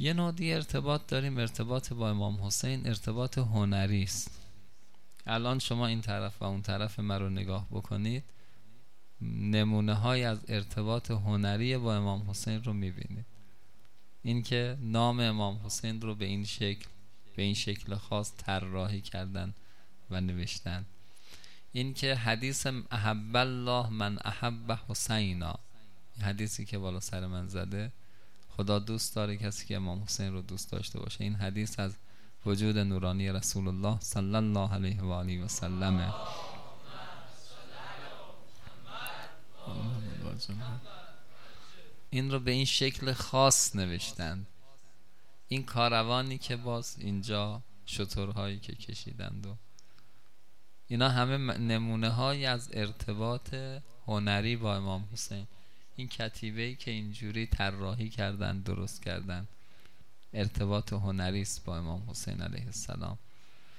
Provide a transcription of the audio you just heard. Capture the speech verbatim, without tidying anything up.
یه نوع دیگه ارتباط داریم، ارتباط با امام حسین ارتباط هنری است. الان شما این طرف و اون طرف من رو نگاه بکنید، نمونه های از ارتباط هنری با امام حسین رو میبینید. این که نام امام حسین رو به این شکل به این شکل خاص طراحی کردن و نوشتن. این که حدیث احب الله من احب حسینا، حدیثی که بالا سر من زده، خدا دوست داره کسی که امام حسین رو دوست داشته باشه. این حدیث از وجود نورانی رسول الله صلی الله علیه و آله و سلم. این رو به این شکل خاص نوشتند. این کاروانی که باز اینجا شترهایی که کشیدند و اینا همه نمونه هایی از ارتباط هنری با امام حسین. این کتیبه‌ای که اینجوری طراحی کردن، درست کردن، ارتباط هنری است با امام حسین علیه السلام.